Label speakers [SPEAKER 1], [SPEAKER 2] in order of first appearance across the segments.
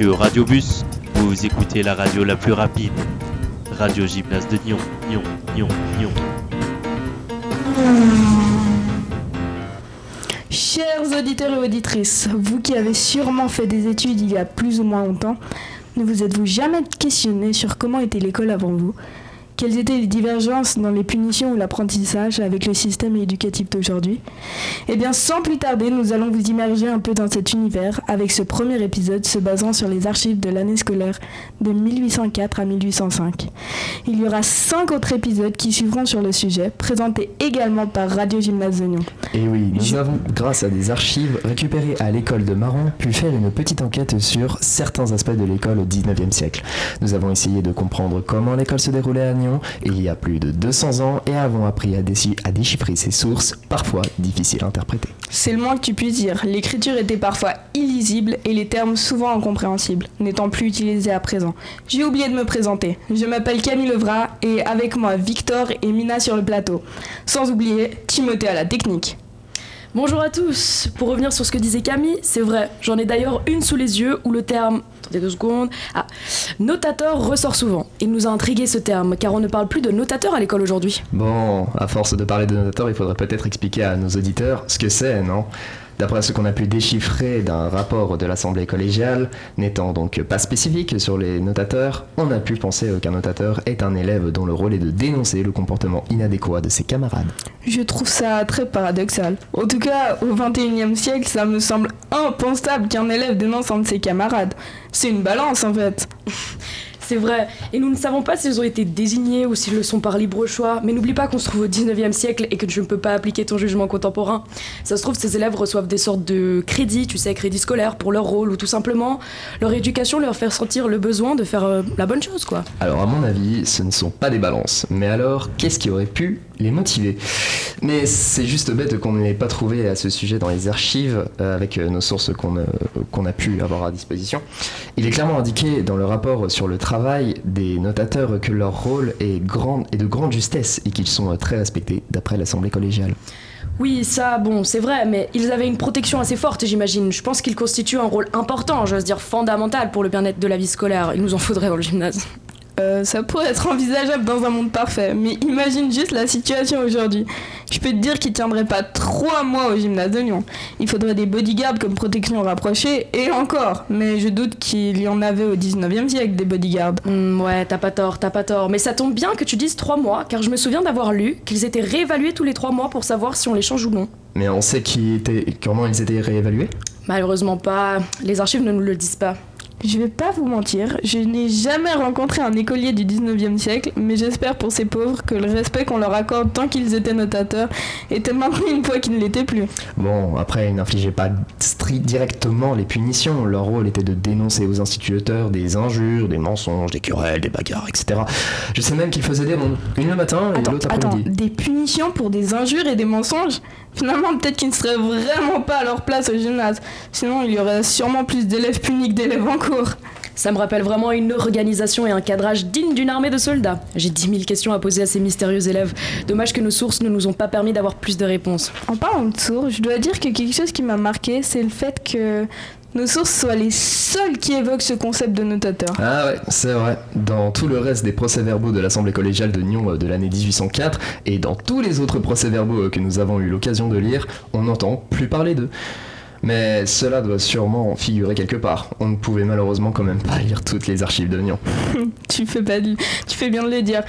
[SPEAKER 1] sur Radiobus, vous écoutez la radio la plus rapide. Radio Gymnase de Nyon, Nyon, Nyon, Nyon.
[SPEAKER 2] Chers auditeurs et auditrices, vous qui avez sûrement fait des études il y a plus ou moins longtemps, ne vous êtes-vous jamais questionné sur comment était l'école avant vous ? Quelles étaient les divergences dans les punitions ou l'apprentissage avec le système éducatif d'aujourd'hui ? Eh bien, sans plus tarder, nous allons vous immerger un peu dans cet univers avec ce premier épisode se basant sur les archives de l'année scolaire de 1804 à 1805. Il y aura 5 autres épisodes qui suivront sur le sujet, présentés également par Radio Gymnase de Nyon.
[SPEAKER 3] Et oui, nous avons, grâce à des archives récupérées à l'école de Maron, pu faire une petite enquête sur certains aspects de l'école au 19e siècle. Nous avons essayé de comprendre comment l'école se déroulait à Nyon il y a plus de 200 ans et avons appris à déchiffrer ces sources, parfois difficiles à interpréter.
[SPEAKER 2] C'est le moins que tu puisses dire. L'écriture était parfois illisible et les termes souvent incompréhensibles, n'étant plus utilisés à présent. J'ai oublié de me présenter. Je m'appelle Camille Levrat et avec moi Victor et Mina sur le plateau. Sans oublier Timothée à la technique.
[SPEAKER 4] Bonjour à tous. Pour revenir sur ce que disait Camille, c'est vrai, j'en ai d'ailleurs une sous les yeux où le terme, attendez 2 secondes, notateur ressort souvent. Il nous a intrigué ce terme, car on ne parle plus de notateur à l'école aujourd'hui.
[SPEAKER 3] Bon, à force de parler de notateur, il faudrait peut-être expliquer à nos auditeurs ce que c'est, non ? D'après ce qu'on a pu déchiffrer d'un rapport de l'Assemblée collégiale, n'étant donc pas spécifique sur les notateurs, on a pu penser qu'un notateur est un élève dont le rôle est de dénoncer le comportement inadéquat de ses camarades.
[SPEAKER 2] Je trouve ça très paradoxal. En tout cas, au XXIe siècle, ça me semble impensable qu'un élève dénonce un de ses camarades. C'est une balance en fait.
[SPEAKER 4] C'est vrai, et nous ne savons pas s'ils ont été désignés ou s'ils le sont par libre choix, mais n'oublie pas qu'on se trouve au 19e siècle et que je ne peux pas appliquer ton jugement contemporain. Ça se trouve, ces élèves reçoivent des sortes de crédits, tu sais, crédits scolaires pour leur rôle, ou tout simplement, leur éducation leur fait sentir le besoin de faire la bonne chose, quoi.
[SPEAKER 3] Alors à mon avis, ce ne sont pas des balances, mais alors, qu'est-ce qui aurait pu les motiver ? Mais c'est juste bête qu'on ne l'ait pas trouvé à ce sujet dans les archives, avec nos sources qu'on a pu avoir à disposition. Il est clairement indiqué dans le rapport sur le travail des notateurs que leur rôle est de grande justesse et qu'ils sont très respectés d'après l'Assemblée collégiale.
[SPEAKER 4] Oui, ça, bon, c'est vrai, mais ils avaient une protection assez forte, j'imagine. Je pense qu'ils constituent un rôle important, j'ose dire fondamental pour le bien-être de la vie scolaire. Il nous en faudrait dans le gymnase.
[SPEAKER 2] Ça pourrait être envisageable dans un monde parfait, mais imagine juste la situation aujourd'hui. Je peux te dire qu'il tiendrait pas 3 mois au gymnase de Nyon. Il faudrait des bodyguards comme protection rapprochée, et encore. Mais je doute qu'il y en avait au 19e siècle, des bodyguards.
[SPEAKER 4] Ouais, t'as pas tort. Mais ça tombe bien que tu dises 3 mois, car je me souviens d'avoir lu qu'ils étaient réévalués tous les 3 mois pour savoir si on les change ou non.
[SPEAKER 3] Mais on sait comment ils étaient réévalués ?
[SPEAKER 4] Malheureusement pas, les archives ne nous le disent pas.
[SPEAKER 2] Je vais pas vous mentir, je n'ai jamais rencontré un écolier du 19e siècle, mais j'espère pour ces pauvres que le respect qu'on leur accorde tant qu'ils étaient notateurs était maintenu une fois qu'ils ne l'étaient plus.
[SPEAKER 3] Bon, après, ils n'infligeaient pas directement les punitions. Leur rôle était de dénoncer aux instituteurs des injures, des mensonges, des querelles, des bagarres, etc. Je sais même qu'ils faisaient des rondes, une le matin et l'autre après-midi.
[SPEAKER 2] Des punitions pour des injures et des mensonges ? Finalement, peut-être qu'ils ne seraient vraiment pas à leur place au gymnase. Sinon, il y aurait sûrement plus d'élèves punis que d'élèves en cours.
[SPEAKER 4] Ça me rappelle vraiment une organisation et un cadrage digne d'une armée de soldats. J'ai 10 000 questions à poser à ces mystérieux élèves. Dommage que nos sources ne nous ont pas permis d'avoir plus de réponses.
[SPEAKER 2] En parlant de sources, je dois dire que quelque chose qui m'a marqué, c'est le fait que nos sources soient les seules qui évoquent ce concept de notateur.
[SPEAKER 3] Ah ouais, c'est vrai. Dans tout le reste des procès-verbaux de l'Assemblée collégiale de Nyon de l'année 1804 et dans tous les autres procès-verbaux que nous avons eu l'occasion de lire, on n'entend plus parler d'eux. Mais cela doit sûrement figurer quelque part. On ne pouvait malheureusement quand même pas lire toutes les archives de Nyon.
[SPEAKER 2] Tu fais bien de le dire.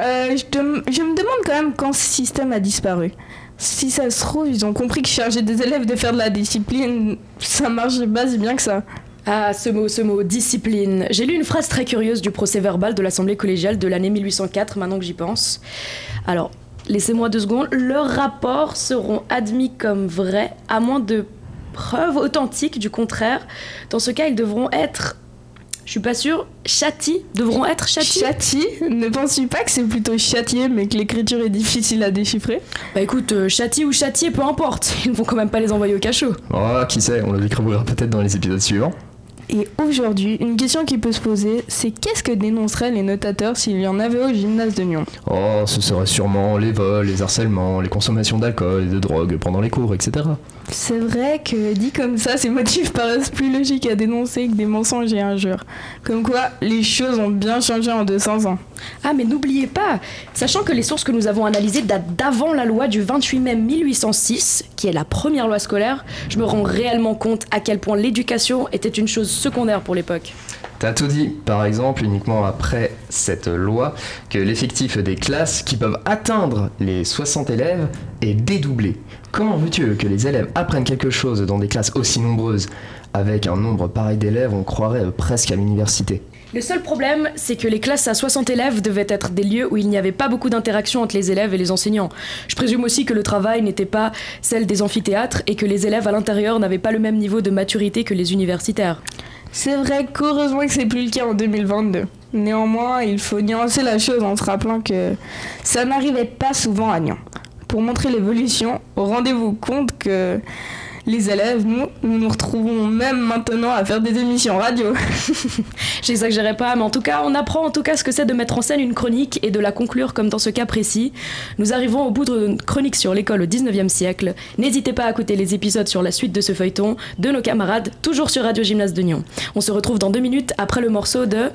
[SPEAKER 2] Je me demande quand même quand ce système a disparu. Si ça se trouve, ils ont compris que charger des élèves de faire de la discipline, ça marche pas si bien que ça.
[SPEAKER 4] Ah, ce mot, discipline. J'ai lu une phrase très curieuse du procès-verbal de l'Assemblée collégiale de l'année 1804, maintenant que j'y pense. Alors, laissez-moi 2 secondes. Leurs rapports seront admis comme vrais, à moins de preuves authentiques du contraire. Dans ce cas, ils devront être... Je suis pas sûre. Devront être châtis.
[SPEAKER 2] Châtis ? Ne penses-tu pas que c'est plutôt châtier, mais que l'écriture est difficile à déchiffrer ?
[SPEAKER 4] Bah écoute, châtis ou châtier, peu importe. Ils ne vont quand même pas les envoyer au cachot.
[SPEAKER 3] Oh, qui sait, on le découvrira peut-être dans les épisodes suivants.
[SPEAKER 2] Et aujourd'hui, une question qui peut se poser, c'est qu'est-ce que dénonceraient les notateurs s'il y en avait au gymnase de Nyon ?
[SPEAKER 3] Oh, ce serait sûrement les vols, les harcèlements, les consommations d'alcool et de drogue pendant les cours, etc.
[SPEAKER 2] C'est vrai que dit comme ça, ces motifs paraissent plus logiques à dénoncer que des mensonges et injures. Comme quoi, les choses ont bien changé en 200 ans.
[SPEAKER 4] Ah, mais n'oubliez pas, sachant que les sources que nous avons analysées datent d'avant la loi du 28 mai 1806, qui est la première loi scolaire, je me rends réellement compte à quel point l'éducation était une chose secondaire pour l'époque.
[SPEAKER 3] T'as tout dit, par exemple, uniquement après cette loi, que l'effectif des classes qui peuvent atteindre les 60 élèves est dédoublé. Comment veux-tu que les élèves apprennent quelque chose dans des classes aussi nombreuses ? Avec un nombre pareil d'élèves, on croirait presque à l'université.
[SPEAKER 4] Le seul problème, c'est que les classes à 60 élèves devaient être des lieux où il n'y avait pas beaucoup d'interaction entre les élèves et les enseignants. Je présume aussi que le travail n'était pas celle des amphithéâtres et que les élèves à l'intérieur n'avaient pas le même niveau de maturité que les universitaires.
[SPEAKER 2] C'est vrai qu'heureusement que c'est plus le cas en 2022. Néanmoins, il faut nuancer la chose en se rappelant que ça n'arrivait pas souvent à Nyon. Pour montrer l'évolution, rendez-vous compte que les élèves, nous retrouvons même maintenant à faire des émissions radio.
[SPEAKER 4] J'exagérais pas, mais en tout cas, on apprend ce que c'est de mettre en scène une chronique et de la conclure comme dans ce cas précis. Nous arrivons au bout d'une chronique sur l'école au 19e siècle. N'hésitez pas à écouter les épisodes sur la suite de ce feuilleton de nos camarades, toujours sur Radio Gymnase de Nyon. On se retrouve dans 2 minutes après le morceau de...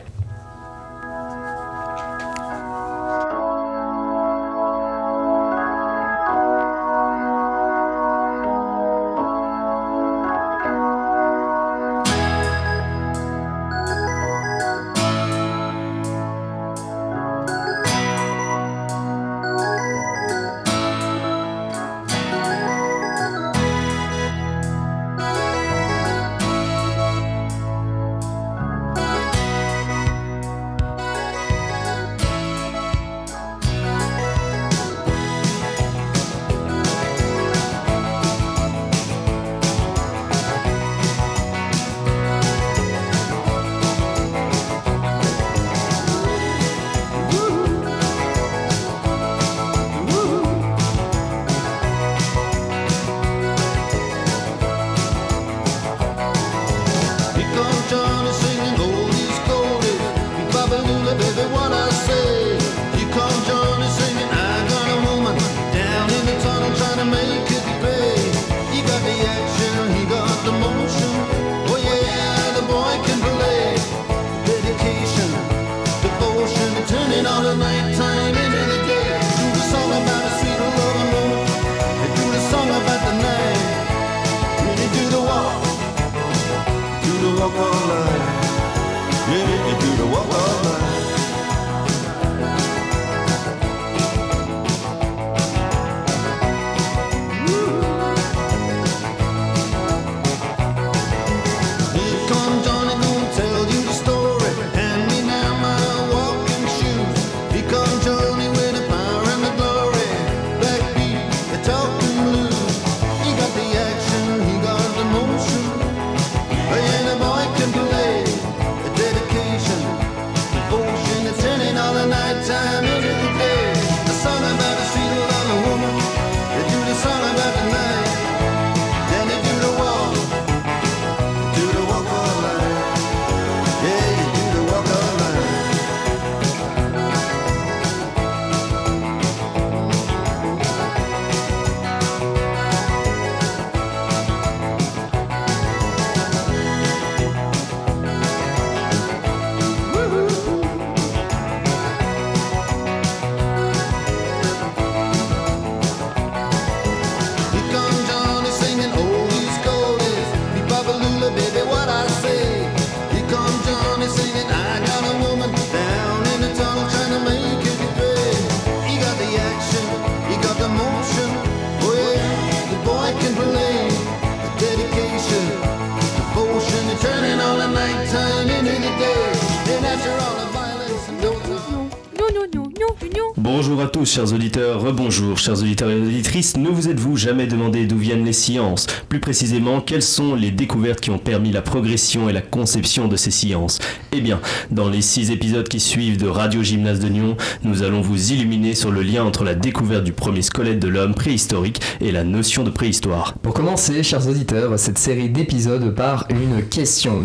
[SPEAKER 5] Bonjour à tous chers auditeurs, rebonjour chers auditeurs et auditrices. Ne vous êtes-vous jamais demandé d'où viennent les sciences ? Plus précisément, quelles sont les découvertes qui ont permis la progression et la conception de ces sciences ? Eh bien, dans les 6 épisodes qui suivent de Radio Gymnase de Nyon, nous allons vous illuminer sur le lien entre la découverte du premier squelette de l'homme préhistorique et la notion de préhistoire.
[SPEAKER 3] Pour commencer, chers auditeurs, cette série d'épisodes par une question.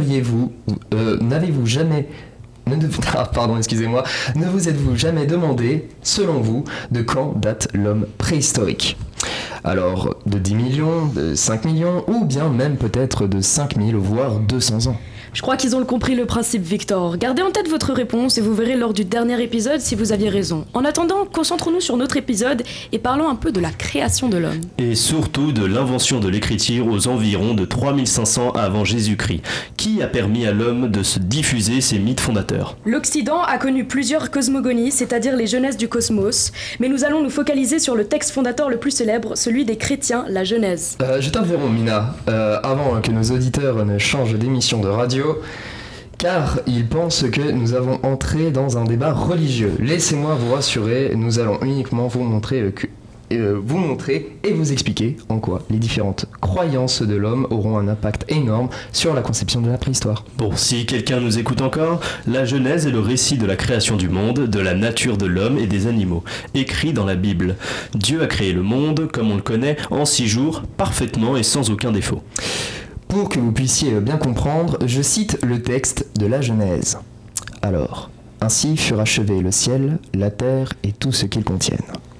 [SPEAKER 3] N'avez-vous jamais... Ne vous êtes-vous jamais demandé, selon vous, de quand date l'homme préhistorique ? Alors, de 10 millions, de 5 millions, ou bien même peut-être de 5000, voire 200 ans ?
[SPEAKER 4] Je crois qu'ils ont compris le principe, Victor. Gardez en tête votre réponse et vous verrez lors du dernier épisode si vous aviez raison. En attendant, concentrons-nous sur notre épisode et parlons un peu de la création de l'homme.
[SPEAKER 5] Et surtout de l'invention de l'écriture aux environs de 3500 avant Jésus-Christ, qui a permis à l'homme de se diffuser ses mythes fondateurs.
[SPEAKER 4] L'Occident a connu plusieurs cosmogonies, c'est-à-dire les Genèses du cosmos, mais nous allons nous focaliser sur le texte fondateur le plus célèbre, celui des chrétiens, la Genèse.
[SPEAKER 3] Je t'interromps, Mina, avant que nos auditeurs ne changent d'émission de radio, car ils pensent que nous avons entré dans un débat religieux. Laissez-moi vous rassurer, nous allons uniquement vous montrer et vous expliquer en quoi les différentes croyances de l'homme auront un impact énorme sur la conception de la préhistoire.
[SPEAKER 5] Bon, si quelqu'un nous écoute encore, la Genèse est le récit de la création du monde, de la nature de l'homme et des animaux, écrit dans la Bible. Dieu a créé le monde, comme on le connaît, en 6 jours, parfaitement et sans aucun défaut.
[SPEAKER 3] Pour que vous puissiez bien comprendre, je cite le texte de la Genèse. Alors, ainsi furent achevés le ciel, la terre et tout ce qu'ils contiennent.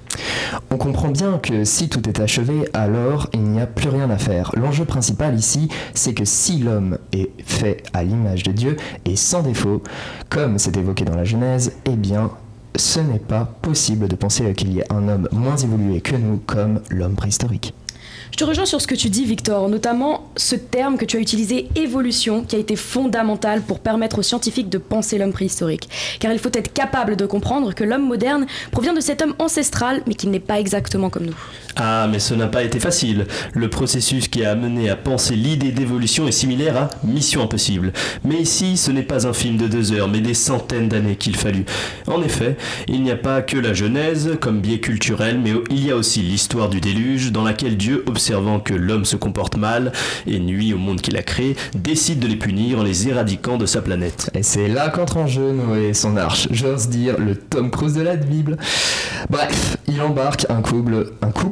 [SPEAKER 3] On comprend bien que si tout est achevé, alors il n'y a plus rien à faire. L'enjeu principal ici, c'est que si l'homme est fait à l'image de Dieu et sans défaut, comme c'est évoqué dans la Genèse, eh bien, ce n'est pas possible de penser qu'il y ait un homme moins évolué que nous comme l'homme préhistorique.
[SPEAKER 4] Je te rejoins sur ce que tu dis, Victor, notamment ce terme que tu as utilisé, évolution, qui a été fondamental pour permettre aux scientifiques de penser l'homme préhistorique. Car il faut être capable de comprendre que l'homme moderne provient de cet homme ancestral, mais qu'il n'est pas exactement comme nous.
[SPEAKER 5] Ah, mais ce n'a pas été facile. Le processus qui a amené à penser l'idée d'évolution est similaire à Mission Impossible. Mais ici, ce n'est pas un film de 2 heures, mais des centaines d'années qu'il fallut. En effet, il n'y a pas que la Genèse comme biais culturel, mais il y a aussi l'histoire du déluge, dans laquelle Dieu, observant que l'homme se comporte mal et nuit au monde qu'il a créé, décide de les punir en les éradiquant de sa planète.
[SPEAKER 3] Et c'est là qu'entre en jeu Noé et son arche, j'ose dire le Tom Cruise de la Bible. Bref, il embarque un couple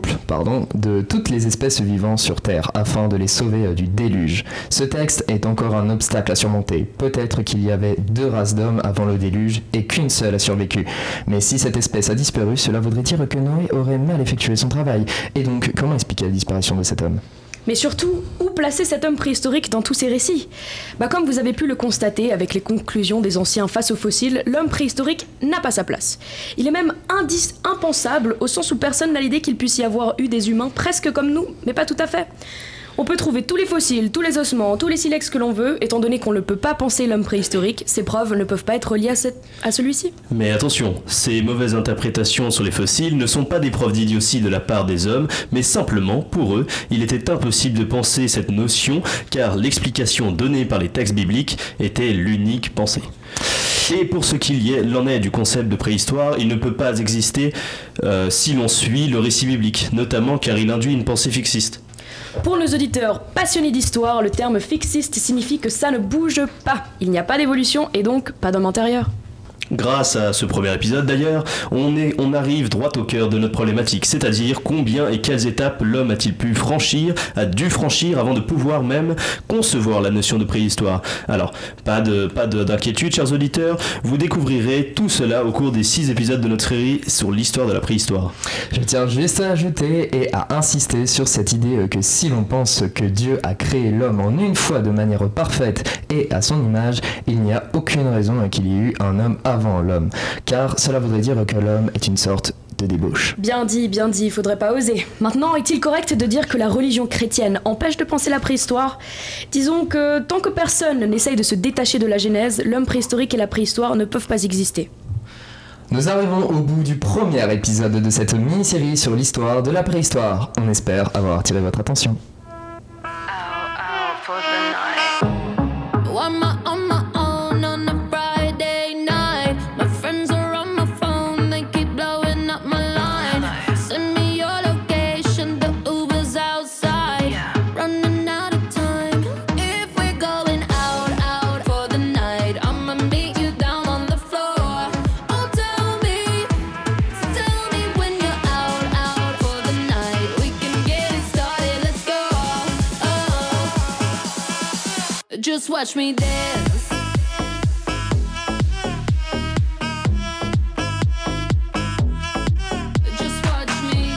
[SPEAKER 3] de toutes les espèces vivant sur Terre afin de les sauver du déluge. Ce texte est encore un obstacle à surmonter. Peut-être qu'il y avait 2 races d'hommes avant le déluge et qu'une seule a survécu. Mais si cette espèce a disparu, cela voudrait dire que Noé aurait mal effectué son travail. Et donc, comment expliquer la disparition de cet homme ?
[SPEAKER 4] Mais surtout, où placer cet homme préhistorique dans tous ces récits ? Comme vous avez pu le constater avec les conclusions des anciens face aux fossiles, l'homme préhistorique n'a pas sa place. Il est même impensable au sens où personne n'a l'idée qu'il puisse y avoir eu des humains presque comme nous, mais pas tout à fait. On peut trouver tous les fossiles, tous les ossements, tous les silex que l'on veut, étant donné qu'on ne peut pas penser l'homme préhistorique, ces preuves ne peuvent pas être liées à celui-ci.
[SPEAKER 5] Mais attention, ces mauvaises interprétations sur les fossiles ne sont pas des preuves d'idiotie de la part des hommes, mais simplement, pour eux, il était impossible de penser cette notion, car l'explication donnée par les textes bibliques était l'unique pensée. Et pour ce qu'il en est du concept de préhistoire, il ne peut pas exister si l'on suit le récit biblique, notamment car il induit une pensée fixiste.
[SPEAKER 4] Pour nos auditeurs passionnés d'histoire, le terme fixiste signifie que ça ne bouge pas. Il n'y a pas d'évolution et donc pas d'homme intérieur.
[SPEAKER 5] Grâce à ce premier épisode d'ailleurs, on arrive droit au cœur de notre problématique, c'est-à-dire combien et quelles étapes l'homme a dû franchir avant de pouvoir même concevoir la notion de préhistoire. Alors, pas d'inquiétude chers auditeurs, vous découvrirez tout cela au cours des 6 épisodes de notre série sur l'histoire de la préhistoire.
[SPEAKER 3] Je tiens juste à ajouter et à insister sur cette idée que si l'on pense que Dieu a créé l'homme en une fois de manière parfaite et à son image, il n'y a aucune raison qu'il y ait eu un homme avant l'homme, car cela voudrait dire que l'homme est une sorte de débauche.
[SPEAKER 4] Bien dit, faudrait pas oser. Maintenant, est-il correct de dire que la religion chrétienne empêche de penser la préhistoire ? Disons que tant que personne n'essaye de se détacher de la Genèse, l'homme préhistorique et la préhistoire ne peuvent pas exister.
[SPEAKER 3] Nous arrivons au bout du premier épisode de cette mini-série sur l'histoire de la préhistoire. On espère avoir attiré votre attention.
[SPEAKER 6] Just watch me dance. Just watch me.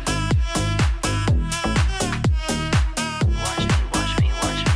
[SPEAKER 6] Watch me, watch me, watch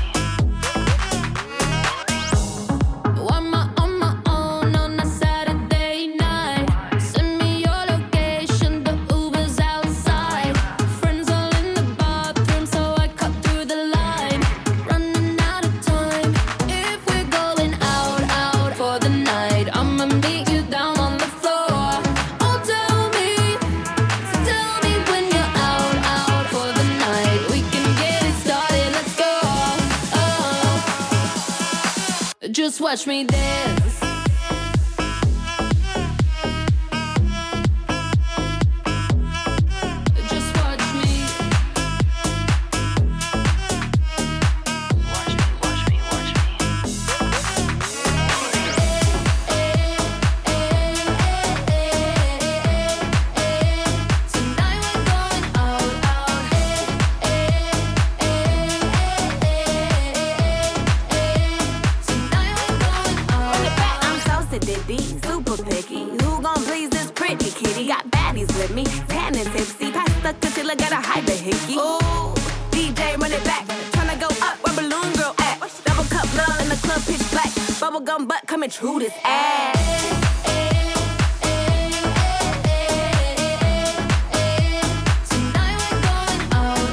[SPEAKER 6] me. I'm on my own on a Saturday night. Send me your location, the Uber's outside. Friends all in the bathroom, so I cut through the line. Running out of time. If we're going out for the night, I'ma meet you down on the floor. Oh, tell me, so tell me when you're out for the night. We can get it started, let's go. Oh, just watch me dance. Just watch me. Watch me, watch me, watch me. Tonight we're going out. Tonight we're going out.
[SPEAKER 7] I'm so sedity, super picky. Who gon' please this pretty kitty? Got baddies with me, tan and tipsy. Pass the concealer, gotta hide the hickey. Ooh, DJ run it back. Tryna go up where Balloon Girl at. Double cup love in the club, pitch black. Bubblegum butt coming true this ass.
[SPEAKER 6] Tonight we're going out.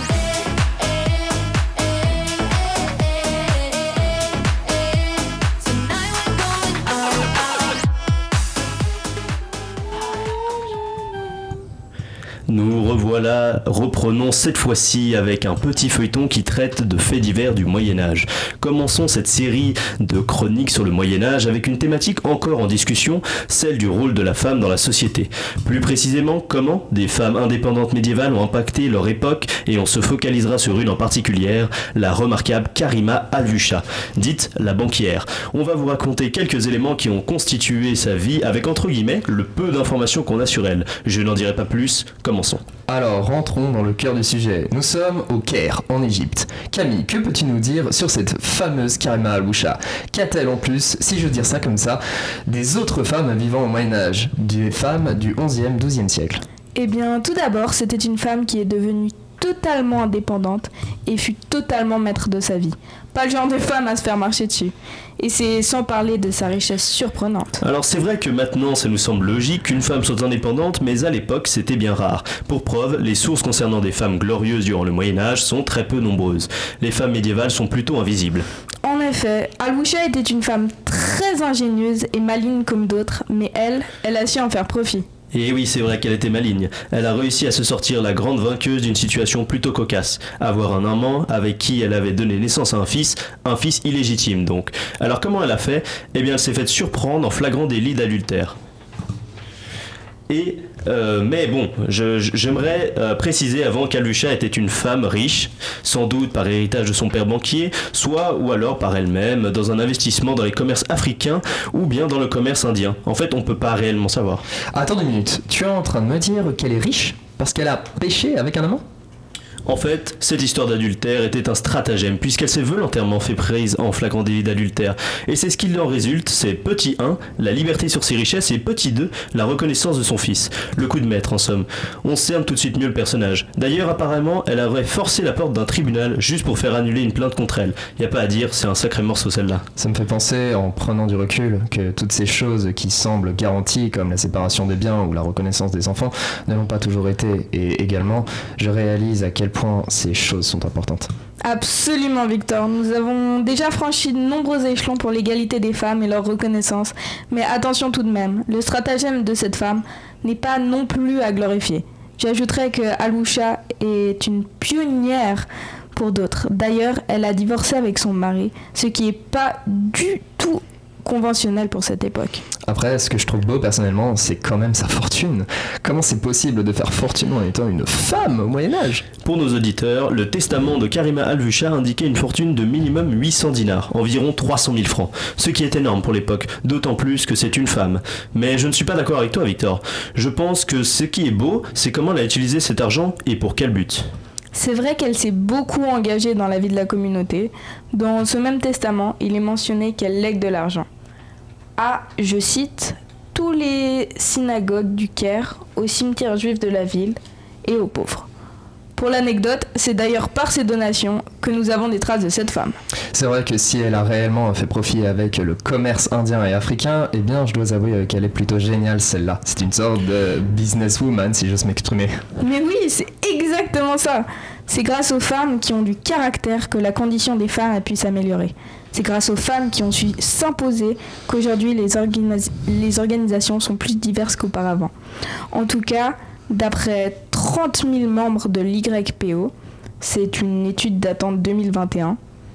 [SPEAKER 6] Tonight we're going out.
[SPEAKER 5] Nous revoilà, reprenons cette fois-ci avec un petit feuilleton qui traite de faits divers du Moyen-Âge. Commençons cette série de chroniques sur le Moyen-Âge avec une thématique encore en discussion, celle du rôle de la femme dans la société. Plus précisément, comment des femmes indépendantes médiévales ont impacté leur époque, et on se focalisera sur une en particulier, la remarquable Karima Alvucha, dite la banquière. On va vous raconter quelques éléments qui ont constitué sa vie avec entre guillemets le peu d'informations qu'on a sur elle. Je n'en dirai pas plus, commençons.
[SPEAKER 3] Alors, rentrons dans le cœur du sujet. Nous sommes au Caire, en Égypte. Camille, que peux-tu nous dire sur cette fameuse Karima Alvucha? Qu'a-t-elle en plus, si je veux dire ça comme ça, des autres femmes vivant au Moyen-Âge, des femmes du 11e, 12e siècle?
[SPEAKER 2] Eh bien, tout d'abord, c'était une femme qui est devenue totalement indépendante et fut totalement maître de sa vie. Pas le genre de femme à se faire marcher dessus. Et c'est sans parler de sa richesse surprenante.
[SPEAKER 5] Alors c'est vrai que maintenant ça nous semble logique qu'une femme soit indépendante, mais à l'époque c'était bien rare. Pour preuve, les sources concernant des femmes glorieuses durant le Moyen-Âge sont très peu nombreuses. Les femmes médiévales sont plutôt invisibles.
[SPEAKER 2] En effet, Alvucha était une femme très ingénieuse et maligne comme d'autres, mais elle a su en faire profit.
[SPEAKER 5] Et oui, c'est vrai qu'elle était maligne. Elle a réussi à se sortir la grande vainqueuse d'une situation plutôt cocasse. Avoir un amant avec qui elle avait donné naissance à un fils illégitime donc. Alors comment elle a fait? Eh bien elle s'est faite surprendre en flagrant délit d'adultère. Mais bon, j'aimerais préciser avant qu'Alvucha était une femme riche, sans doute par héritage de son père banquier, soit ou alors par elle-même, dans un investissement dans les commerces africains ou bien dans le commerce indien. En fait, on peut pas réellement savoir.
[SPEAKER 3] Attends une minute, tu es en train de me dire qu'elle est riche parce qu'elle a péché avec un amant?
[SPEAKER 5] En fait, cette histoire d'adultère était un stratagème, puisqu'elle s'est volontairement fait prise en flagrant délit d'adultère. Et c'est ce qu'il en résulte, c'est petit 1, la liberté sur ses richesses, et petit 2, la reconnaissance de son fils. Le coup de maître, en somme. On cerne tout de suite mieux le personnage. D'ailleurs, apparemment, elle aurait forcé la porte d'un tribunal juste pour faire annuler une plainte contre elle. Y a pas à dire, c'est un sacré morceau celle-là.
[SPEAKER 3] Ça me fait penser, en prenant du recul, que toutes ces choses qui semblent garanties, comme la séparation des biens ou la reconnaissance des enfants, ne l'ont pas toujours été. Et également, je réalise à quel point ces choses sont importantes.
[SPEAKER 2] Absolument, Victor. Nous avons déjà franchi de nombreux échelons pour l'égalité des femmes et leur reconnaissance. Mais attention tout de même, le stratagème de cette femme n'est pas non plus à glorifier. J'ajouterais que Alvucha est une pionnière pour d'autres. D'ailleurs, elle a divorcé avec son mari, ce qui n'est pas du tout conventionnel pour cette époque.
[SPEAKER 3] Après, ce que je trouve beau personnellement, c'est quand même sa fortune. Comment c'est possible de faire fortune en étant une femme au Moyen-Âge?
[SPEAKER 5] Pour nos auditeurs, le testament de Karima Alvucha indiquait une fortune de minimum 800 dinars, environ 300 000 francs, ce qui est énorme pour l'époque, d'autant plus que c'est une femme. Mais je ne suis pas d'accord avec toi, Victor. Je pense que ce qui est beau, c'est comment elle a utilisé cet argent et pour quel but.
[SPEAKER 2] C'est vrai qu'elle s'est beaucoup engagée dans la vie de la communauté. Dans ce même testament, il est mentionné qu'elle lègue de l'argent à, je cite, tous les synagogues du Caire, au cimetière juif de la ville et aux pauvres. Pour l'anecdote, c'est d'ailleurs par ces donations que nous avons des traces de cette femme.
[SPEAKER 3] C'est vrai que si elle a réellement fait profit avec le commerce indien et africain, eh bien je dois avouer qu'elle est plutôt géniale celle-là. C'est une sorte de businesswoman si j'ose m'exprimer.
[SPEAKER 2] Mais oui, c'est exactement ça. C'est grâce aux femmes qui ont du caractère que la condition des femmes a pu s'améliorer. C'est grâce aux femmes qui ont su s'imposer qu'aujourd'hui les organisations sont plus diverses qu'auparavant. En tout cas, d'après 30 000 membres de l'YPO, c'est une étude datant de 2021,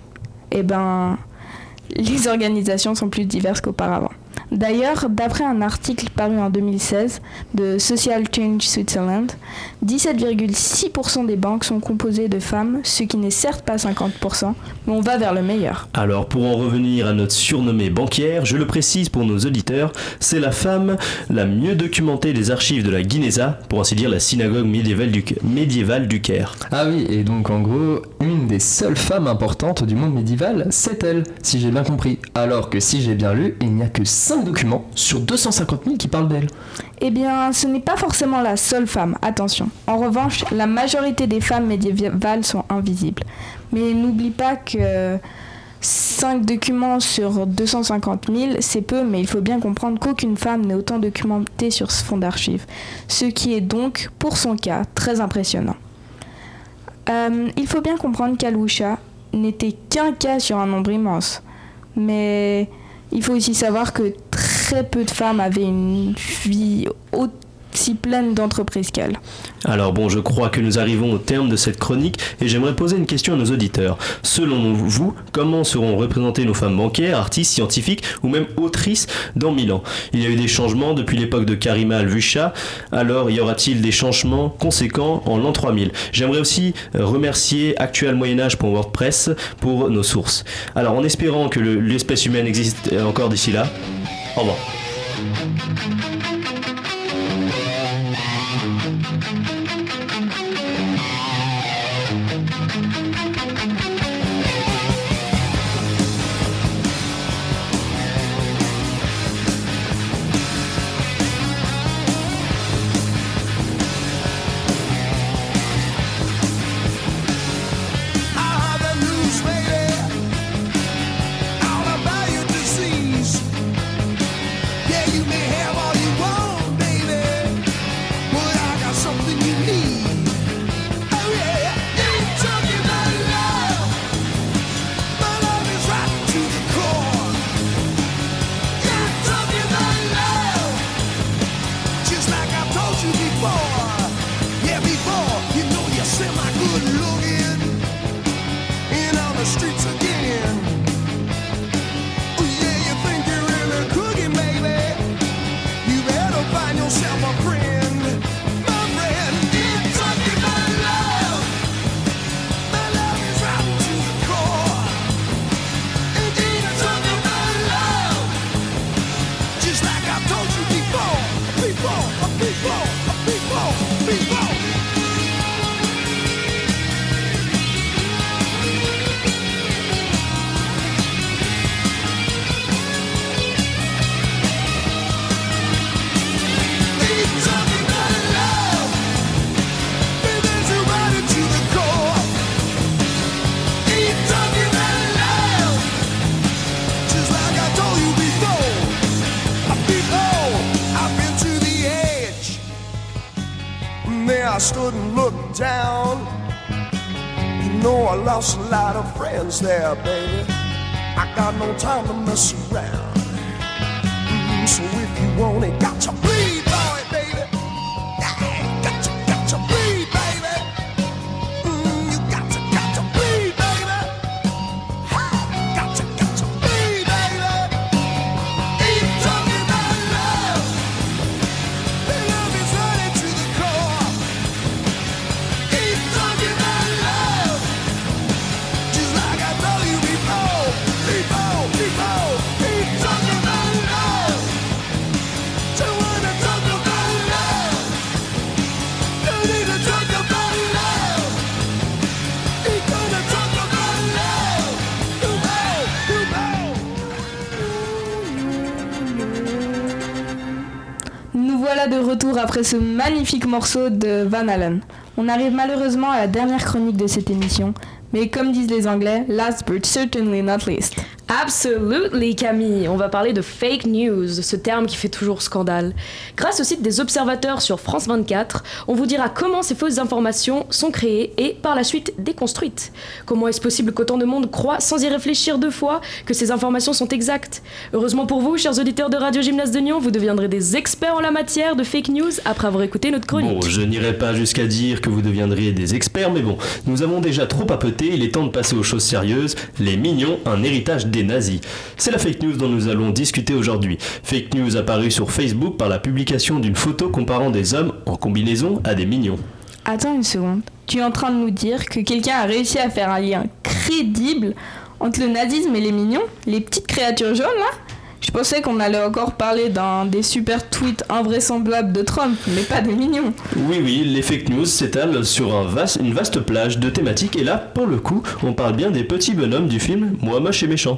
[SPEAKER 2] les organisations sont plus diverses qu'auparavant. D'ailleurs, d'après un article paru en 2016 de Social Change Switzerland, 17,6% des banques sont composées de femmes, ce qui n'est certes pas 50%, mais on va vers le meilleur.
[SPEAKER 5] Alors pour en revenir à notre surnommée banquière, je le précise pour nos auditeurs, c'est la femme la mieux documentée des archives de la Guinéza, pour ainsi dire la synagogue médiévale du Caire.
[SPEAKER 3] Ah oui, et donc en gros, une des seules femmes importantes du monde médiéval, c'est elle, si j'ai bien compris. Alors que si j'ai bien lu, il n'y a que 5 documents sur 250 000 qui parlent d'elle.
[SPEAKER 2] Eh bien, ce n'est pas forcément la seule femme, attention. En revanche, la majorité des femmes médiévales sont invisibles. Mais n'oublie pas que 5 documents sur 250 000, c'est peu, mais il faut bien comprendre qu'aucune femme n'est autant documentée sur ce fonds d'archives. Ce qui est donc, pour son cas, très impressionnant. Il faut bien comprendre qu'Aloucha n'était qu'un cas sur un nombre immense. Mais il faut aussi savoir que très peu de femmes avaient une vie aussi pleine d'entreprises qu'elle.
[SPEAKER 5] Alors bon, je crois que nous arrivons au terme de cette chronique et j'aimerais poser une question à nos auditeurs. Selon vous, comment seront représentées nos femmes banquières, artistes, scientifiques ou même autrices dans 1000 ans ? Il y a eu des changements depuis l'époque de Karima Alvucha, alors y aura-t-il des changements conséquents en l'an 3000 ? J'aimerais aussi remercier Actuel Moyen-Âge pour WordPress pour nos sources. Alors en espérant que l'espèce humaine existe encore d'ici là, au revoir.
[SPEAKER 8] I stood and looked down. You know I lost a lot of friends there, baby. I got no time to mess around. So if you want it, got to bleed, boy, baby. Yeah, got to bleed, baby. You got to bleed, baby. Got to bleed, baby. Keep talking about love. The love is running to the core. Keep talking about love. Just like I told you before. Keep talking about love. To wanna
[SPEAKER 2] voilà de retour après ce magnifique morceau de Van Halen. On arrive malheureusement à la dernière chronique de cette émission, mais comme disent les Anglais, last but certainly not least.
[SPEAKER 4] Absolutely, Camille. On va parler de fake news, ce terme qui fait toujours scandale. Grâce au site des observateurs sur France 24, on vous dira comment ces fausses informations sont créées et par la suite déconstruites. Comment est-ce possible qu'autant de monde croit sans y réfléchir deux fois que ces informations sont exactes? Heureusement pour vous, chers auditeurs de Radio Gymnase de Nyon, vous deviendrez des experts en la matière de fake news après avoir écouté notre chronique.
[SPEAKER 5] Bon, je n'irai pas jusqu'à dire que vous deviendriez des experts, mais bon, nous avons déjà trop papoté, il est temps de passer aux choses sérieuses. Les mignons, un héritage des nazis. C'est la fake news dont nous allons discuter aujourd'hui. Fake news apparue sur Facebook par la publication d'une photo comparant des hommes en combinaison à des mignons.
[SPEAKER 2] Attends une seconde, tu es en train de nous dire que quelqu'un a réussi à faire un lien crédible entre le nazisme et les mignons? Les petites créatures jaunes là? Je pensais qu'on allait encore parler des super tweets invraisemblables de Trump, mais pas des mignons.
[SPEAKER 5] Oui, les fake news s'étalent sur une vaste plage de thématiques et là, pour le coup, on parle bien des petits bonhommes du film Moi moche et méchant.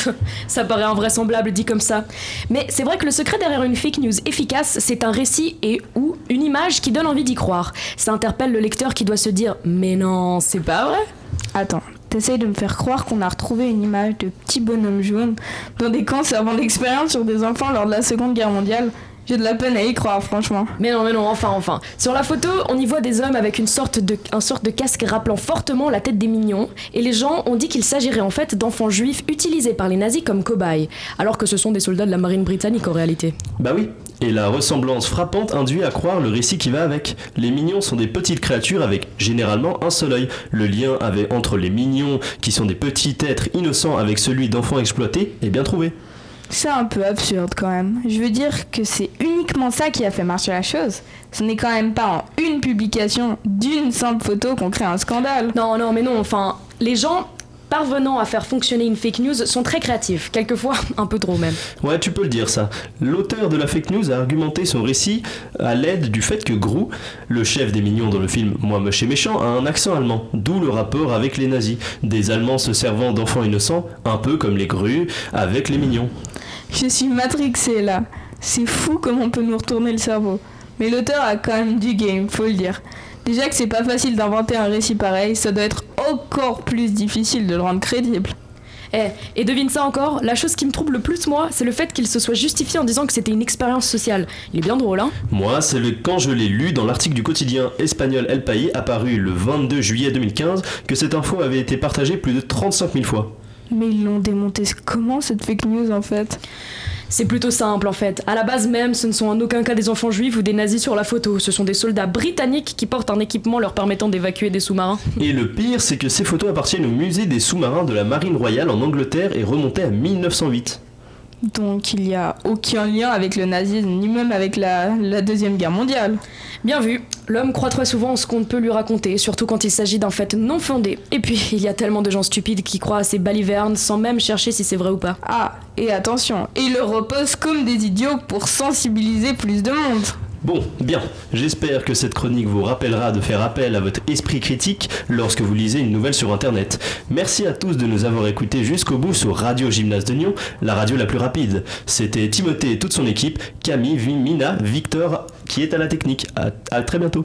[SPEAKER 4] Ça paraît invraisemblable dit comme ça. Mais c'est vrai que le secret derrière une fake news efficace, c'est un récit et ou une image qui donne envie d'y croire. Ça interpelle le lecteur qui doit se dire « Mais non, c'est pas vrai ?»
[SPEAKER 2] Attends, t'essayes de me faire croire qu'on a retrouvé une image de petits bonhommes jaunes dans des camps servant d'expérience sur des enfants lors de la Seconde Guerre mondiale? J'ai de la peine à y croire, franchement.
[SPEAKER 4] Mais non, enfin. Sur la photo, on y voit des hommes avec une sorte de casque rappelant fortement la tête des mignons, et les gens ont dit qu'il s'agirait en fait d'enfants juifs utilisés par les nazis comme cobayes, alors que ce sont des soldats de la marine britannique en réalité.
[SPEAKER 5] Bah oui, et la ressemblance frappante induit à croire le récit qui va avec. Les mignons sont des petites créatures avec généralement un seul œil. Le lien entre les mignons, qui sont des petits êtres innocents, avec celui d'enfants exploités, est bien trouvé.
[SPEAKER 2] C'est un peu absurde quand même. Je veux dire que c'est uniquement ça qui a fait marcher la chose. Ce n'est quand même pas en une publication d'une simple photo qu'on crée un scandale.
[SPEAKER 4] Non, enfin, les gens parvenant à faire fonctionner une fake news sont très créatifs, quelquefois un peu trop même.
[SPEAKER 5] Ouais, tu peux le dire ça. L'auteur de la fake news a argumenté son récit à l'aide du fait que Gru, le chef des mignons dans le film Moi moche et méchant, a un accent allemand, d'où le rapport avec les nazis. Des Allemands se servant d'enfants innocents, un peu comme les grues avec les mignons.
[SPEAKER 2] Je suis matrixée là. C'est fou comme on peut nous retourner le cerveau. Mais l'auteur a quand même du game, faut le dire. Déjà que c'est pas facile d'inventer un récit pareil, ça doit être encore plus difficile de le rendre crédible.
[SPEAKER 4] Et devine ça encore, la chose qui me trouble le plus moi, c'est le fait qu'il se soit justifié en disant que c'était une expérience sociale. Il est bien drôle, hein?
[SPEAKER 5] Moi, c'est quand je l'ai lu dans l'article du quotidien espagnol El País, apparu le 22 juillet 2015, que cette info avait été partagée plus de 35 000 fois.
[SPEAKER 2] Mais ils l'ont démonté comment cette fake news en fait?
[SPEAKER 4] C'est plutôt simple en fait. À la base même, ce ne sont en aucun cas des enfants juifs ou des nazis sur la photo. Ce sont des soldats britanniques qui portent un équipement leur permettant d'évacuer des sous-marins.
[SPEAKER 5] Et le pire, c'est que ces photos appartiennent au musée des sous-marins de la Marine Royale en Angleterre et remontaient à 1908.
[SPEAKER 2] Donc il n'y a aucun lien avec le nazisme, ni même avec la Deuxième Guerre mondiale.
[SPEAKER 4] Bien vu. L'homme croit trop souvent en ce qu'on peut lui raconter, surtout quand il s'agit d'un fait non fondé. Et puis, il y a tellement de gens stupides qui croient à ces balivernes sans même chercher si c'est vrai ou pas.
[SPEAKER 2] Ah, et attention, ils le reposent comme des idiots pour sensibiliser plus de monde.
[SPEAKER 5] Bon, bien, j'espère que cette chronique vous rappellera de faire appel à votre esprit critique lorsque vous lisez une nouvelle sur internet. Merci à tous de nous avoir écoutés jusqu'au bout sur Radio Gymnase de Nyon, la radio la plus rapide. C'était Timothée et toute son équipe, Camille, Mina, Victor qui est à la technique. À très bientôt.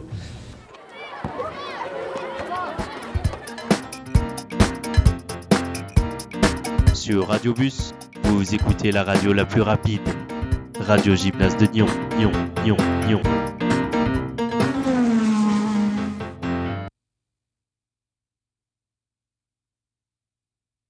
[SPEAKER 1] Sur Radio Bus, vous écoutez la radio la plus rapide. Radio Gymnase de Nyon, Nyon, Nyon, Nyon.